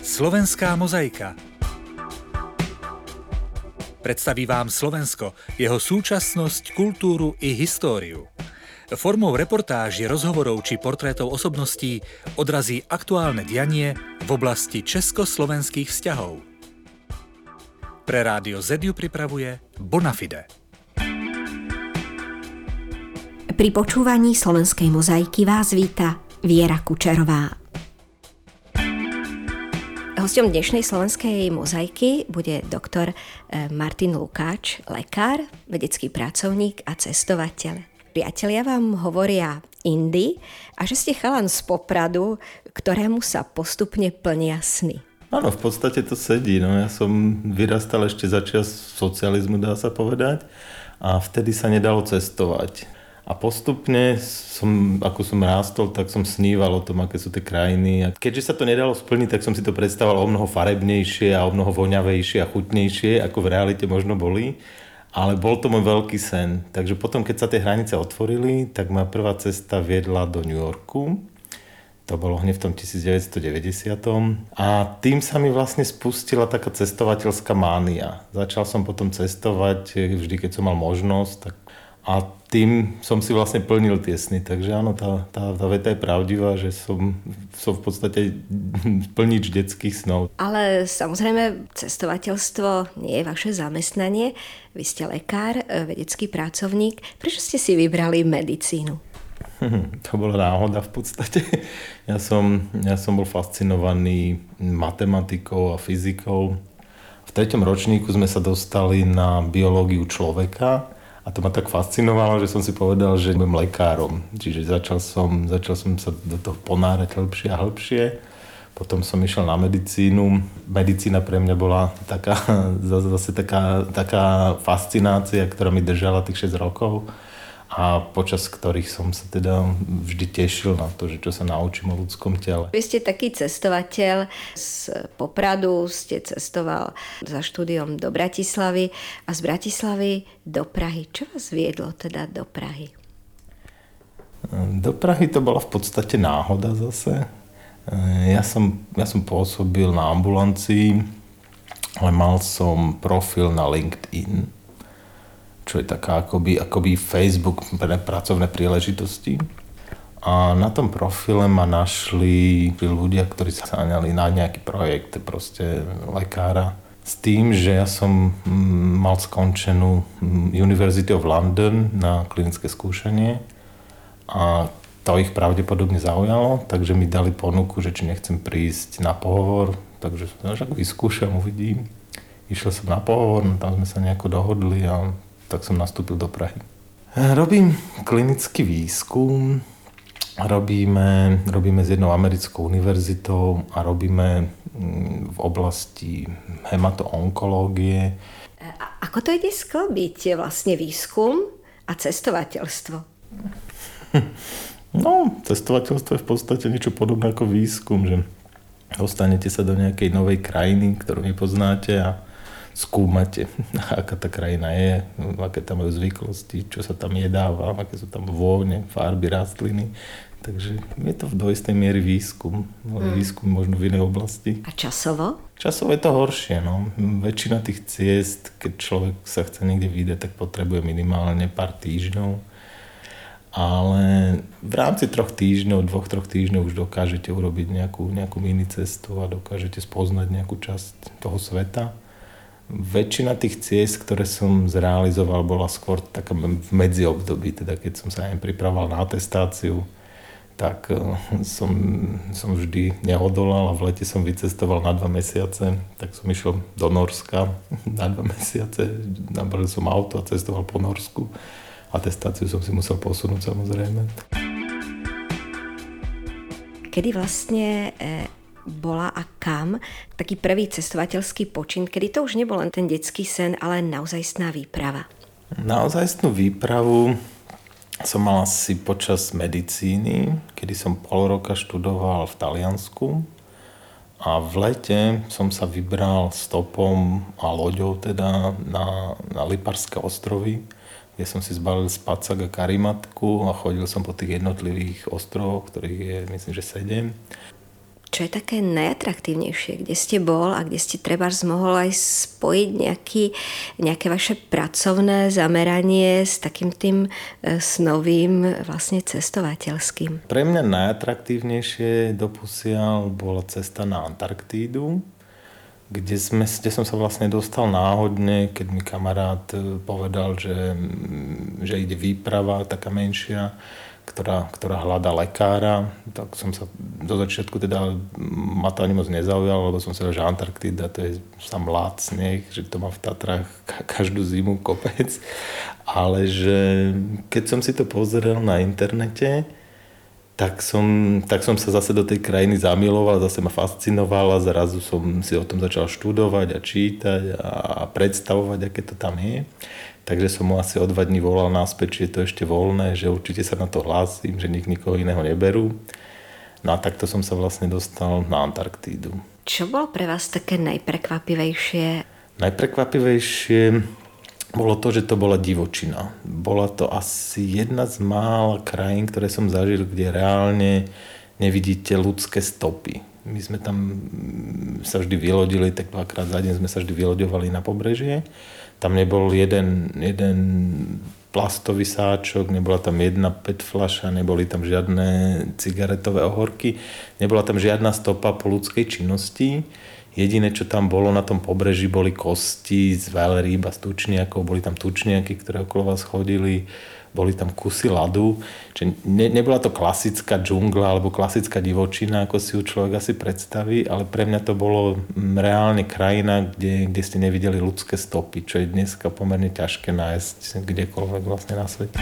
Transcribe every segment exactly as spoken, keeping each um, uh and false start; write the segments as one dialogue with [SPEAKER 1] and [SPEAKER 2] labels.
[SPEAKER 1] Slovenská mozaika. Predstaví vám Slovensko, jeho súčasnosť, kultúru i históriu. Formou reportáží, rozhovorov či portrétov osobností odrazí aktuálne dianie v oblasti československých vzťahov. Pre Rádio Z ju pripravuje Bonafide.
[SPEAKER 2] Pri počúvaní Slovenskej mozaiky vás víta Viera Kučerová. Hosťom dnešnej Slovenskej mozaiky bude doktor Martin Lukáč, lekár, vedecký pracovník a cestovateľ. Priatelia vám hovoria Indy a že ste chalan z Popradu, ktorému sa postupne plnia sny.
[SPEAKER 3] Áno, v podstate to sedí. No, ja som vyrastal ešte za čias socializmu, dá sa povedať, a vtedy sa nedalo cestovať. A postupne, som, ako som rástol, tak som sníval o tom, aké sú tie krajiny. A keďže sa to nedalo splniť, tak som si to predstavoval o mnoho farebnejšie a o mnoho voňavejšie a chutnejšie, ako v realite možno boli. Ale bol to môj veľký sen. Takže potom, keď sa tie hranice otvorili, tak moja prvá cesta viedla do New Yorku. To bolo hneď v tom devätnásťstodeväťdesiat. A tým sa mi vlastne spustila taká cestovateľská mánia. Začal som potom cestovať vždy, keď som mal možnosť. Tak... A tým som si vlastne plnil tie sny. Takže áno, tá, tá, tá veta je pravdivá, že som, som v podstate plnič detských snov.
[SPEAKER 2] Ale samozrejme, cestovateľstvo nie je vaše zamestnanie. Vy ste lekár, vedecký pracovník. Prečo ste si vybrali medicínu?
[SPEAKER 3] To bola náhoda v podstate. Ja som, ja som bol fascinovaný matematikou a fyzikou. V treťom ročníku sme sa dostali na biológiu človeka a to ma tak fascinovalo, že som si povedal, že budem lekárom. Čiže začal som, začal som sa do toho ponárať hĺbšie a hĺbšie. Potom som išiel na medicínu. Medicína pre mňa bola taká, zase taká, taká fascinácia, ktorá mi držala tých šesť rokov. A počas ktorých som sa teda vždy tešil na to, že čo sa naučím o ľudskom tele.
[SPEAKER 2] Vy ste taký cestovateľ z Popradu, ste cestoval za štúdiom do Bratislavy a z Bratislavy do Prahy. Čo vás viedlo teda do Prahy?
[SPEAKER 3] Do Prahy to bola v podstate náhoda zase. Ja som, ja som pôsobil na ambulancii, ale mal som profil na LinkedIn, čo je taká akoby, akoby Facebook pre pracovné príležitosti. A na tom profile ma našli ľudia, ktorí sa zaňali na nejaký projekt, proste lekára. S tým, že ja som mal skončenú University of London na klinické skúšanie a to ich pravdepodobne zaujalo, takže mi dali ponuku, že či nechcem prísť na pohovor, takže však vyskúšam, uvidím. Išiel som na pohovor, no tam sme sa nejako dohodli a tak som nastúpil do Prahy. Robím klinický výskum, robíme, robíme s jednou americkou univerzitou a robíme v oblasti hematoonkológie.
[SPEAKER 2] A ako to ide sklbiť vlastne výskum a cestovateľstvo?
[SPEAKER 3] No, cestovateľstvo je v podstate niečo podobné ako výskum, že dostanete sa do nejakej novej krajiny, ktorú nepoznáte a skúmate, aká tá krajina je, aké tam majú zvyklosti, čo sa tam jedáva, aké sú tam vône, farby, rastliny. Takže je to do istej miery výskum, ale výskum možno v inej oblasti.
[SPEAKER 2] A časovo?
[SPEAKER 3] Časovo je to horšie. No. Väčšina tých ciest, keď človek sa chce niekde vydať, tak potrebuje minimálne pár týždňov. Ale v rámci troch týždňov, dvoch, troch týždňov už dokážete urobiť nejakú, nejakú mini cestu a dokážete spoznať nejakú časť toho sveta. Väčšina tých ciest, ktoré som zrealizoval, bola skôr taká v medziobdobí, teda keď som sa aj pripravoval na atestáciu, tak som, som vždy neodolal a v lete som vycestoval na dva mesiace, tak som išiel do Norska na dva mesiace, nabalil som auto a cestoval po Norsku. Atestáciu som si musel posunúť samozrejme.
[SPEAKER 2] Kedy vlastne E... bola a kam taký prvý cestovateľský počin, kedy to už nebol len ten detský sen, ale naozajstná výprava?
[SPEAKER 3] Naozajstnú výpravu som mal asi počas medicíny, kedy som pol roka študoval v Taliansku a v lete som sa vybral stopom a loďou teda na, na Lipárske ostrovy, kde som si zbalil spacák a karimatku a chodil som po tých jednotlivých ostrovoch, ktorých je myslím, že sedem.
[SPEAKER 2] Čo je také najatraktívnejšie, kde ste bol a kde ste trebárs mohol aj spojiť nejaký, nejaké vaše pracovné zameranie s takým tým snovým vlastne cestovateľským?
[SPEAKER 3] Pre mňa najatraktívnejšie doposiaľ bola cesta na Antarktídu, kde, sme, kde som sa vlastne dostal náhodne, keď mi kamarát povedal, že, že ide výprava taká menšia, ktorá, ktorá hľadá lekára, tak som sa do začiatku teda ma to ani moc nezaujalo, lebo som si povedal, že Antarktída to je sam ľad, sneh, že to má v Tatrách každú zimu kopec, ale že keď som si to pozrel na internete, tak som, tak som sa zase do tej krajiny zamiloval, zase ma fascinoval a zrazu som si o tom začal študovať a čítať a predstavovať, aké to tam je. Takže som mu asi o dva dní volal naspäť, či je to ešte voľné, že určite sa na to hlásim, že nik nikoho iného neberú. No a takto som sa vlastne dostal na Antarktídu.
[SPEAKER 2] Čo bolo pre vás také najprekvapivejšie?
[SPEAKER 3] Najprekvapivejšie bolo to, že to bola divočina. Bola to asi jedna z mála krajín, ktoré som zažil, kde reálne nevidíte ľudské stopy. My sme tam sa vždy vylodili, tak dvakrát za deň sme sa vždy vyloďovali na pobrežie. Tam nebol jeden, jeden plastový sáčok, nebola tam jedna pé é té fľaša, neboli tam žiadne cigaretové ohorky, nebola tam žiadna stopa po ľudskej činnosti. Jediné, čo tam bolo na tom pobreží, boli kosti z veľrýb a z tučniakov, boli tam tučniaky, ktoré okolo vás chodili, boli tam kusy ľadu. Čiže ne, nebola to klasická džungla alebo klasická divočina, ako si ju človek asi predstaví, ale pre mňa to bolo reálne krajina, kde, kde ste nevideli ľudské stopy, čo je dneska pomerne ťažké nájsť kdekoľvek vlastne na svete.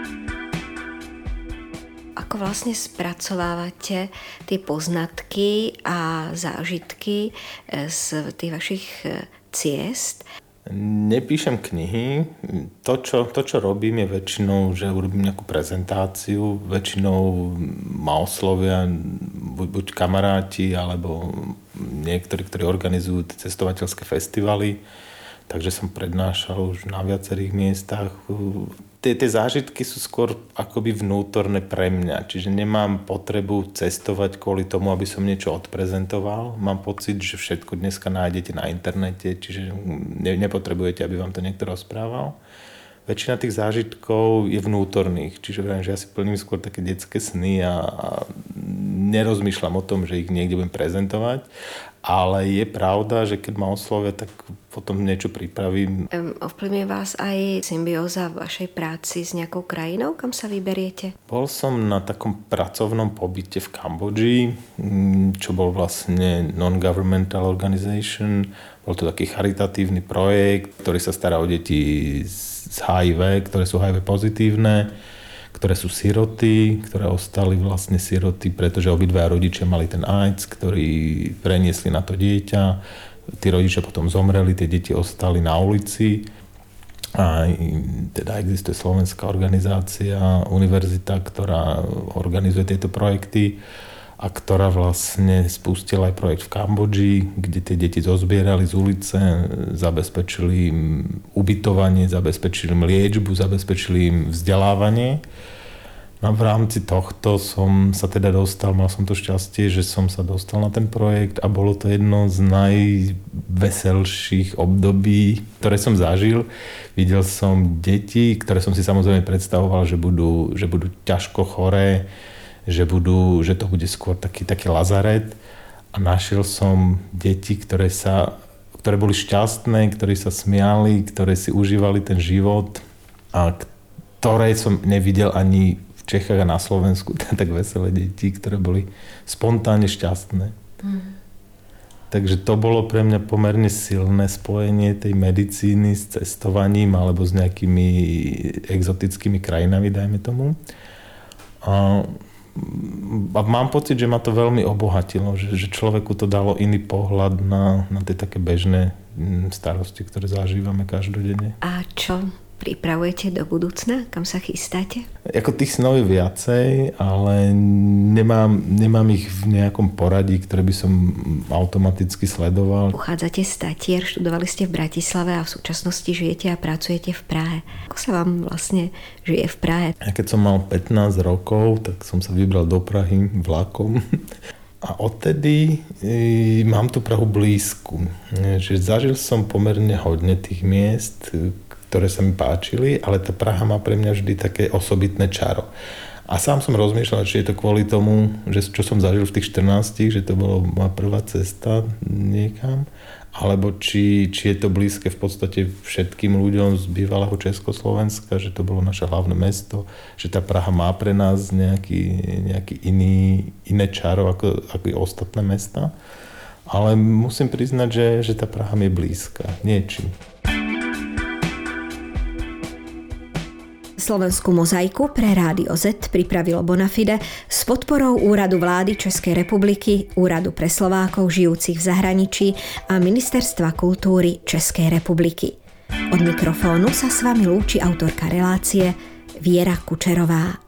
[SPEAKER 2] Ako vlastne spracovávate tie poznatky a zážitky z tých vašich ciest?
[SPEAKER 3] Nepíšem knihy. To čo, to, čo robím, je väčšinou, že urobím nejakú prezentáciu. Väčšinou ma oslovia buď, buď kamaráti, alebo niektorí, ktorí organizujú cestovateľské festivaly. Takže som prednášal už na viacerých miestach. Tie, tie zážitky sú skôr akoby vnútorné pre mňa. Čiže nemám potrebu cestovať kvôli tomu, aby som niečo odprezentoval. Mám pocit, že všetko dneska nájdete na internete, čiže ne, nepotrebujete, aby vám to niekto rozprával. Väčšina tých zážitkov je vnútorných. Čiže viem, že ja si plním skôr také detské sny a, a nerozmýšľam o tom, že ich niekde budem prezentovať. Ale je pravda, že keď ma oslovia, tak potom niečo pripravím.
[SPEAKER 2] Um, ovplyvňuje vás aj symbióza v vašej práci s nejakou krajinou, kam sa vyberiete?
[SPEAKER 3] Bol som na takom pracovnom pobyte v Kambodži, čo bol vlastne non-governmental organization. Bol to taký charitatívny projekt, ktorý sa stará o deti z há í vé, ktoré sú há í vé pozitívne, ktoré sú siroty, ktoré ostali vlastne siroty, pretože obidvaja rodičia mali ten AIDS, ktorý preniesli na to dieťa. Tí rodičia potom zomreli, tie deti ostali na ulici. A teda existuje slovenská organizácia, univerzita, ktorá organizuje tieto projekty a ktorá vlastne spustila aj projekt v Kambodži, kde tie deti zozbierali z ulice, zabezpečili im ubytovanie, zabezpečili im liečbu, zabezpečili im vzdelávanie. A v rámci tohto som sa teda dostal, mal som to šťastie, že som sa dostal na ten projekt a bolo to jedno z najveselších období, ktoré som zažil. Videl som deti, ktoré som si samozrejme predstavoval, že budú, že budú ťažko choré, že, budú, že to bude skôr taký, taký lazaret. A našiel som deti, ktoré, sa, ktoré boli šťastné, ktoré sa smiali, ktoré si užívali ten život a ktoré som nevidel ani v Čechách a na Slovensku, tak veselé deti, ktoré boli spontánne šťastné. Mm. Takže to bolo pre mňa pomerne silné spojenie tej medicíny s cestovaním alebo s nejakými exotickými krajinami, dajme tomu. A A mám pocit, že ma to veľmi obohatilo, že, že človeku to dalo iný pohľad na, na tie také bežné starosti, ktoré zažívame každodenne.
[SPEAKER 2] A čo pripravujete do budúcna? Kam sa chystáte?
[SPEAKER 3] Ako tých snov je viacej, ale nemám, nemám ich v nejakom poradí, ktoré by som automaticky sledoval.
[SPEAKER 2] Pochádzate z Tatier, študovali ste v Bratislave a v súčasnosti žijete a pracujete v Prahe. Ako sa vám vlastne žije v Prahe?
[SPEAKER 3] Ja keď som mal pätnásť rokov, tak som sa vybral do Prahy vlakom. A odtedy e, mám tú Prahu blízku. Že zažil som pomerne hodne tých miest, ktoré sa mi páčili, ale tá Praha má pre mňa vždy také osobitné čaro. A sám som rozmýšľal, či je to kvôli tomu, že čo som zažil v tých štrnástich, že to bola moja prvá cesta niekam, alebo či, či je to blízke v podstate všetkým ľuďom z bývalého Československa, že to bolo naše hlavné mesto, že tá Praha má pre nás nejaký, nejaký iný, iné čaro ako, ako i ostatné mesta. Ale musím priznať, že, že tá Praha mi je blízka niečím.
[SPEAKER 2] Slovenskú mozaiku pre Rádio Z pripravilo Bonafide s podporou Úradu vlády Českej republiky, Úradu pre Slovákov žijúcich v zahraničí a Ministerstva kultúry Českej republiky. Od mikrofónu sa s vami lúči autorka relácie Viera Kučerová.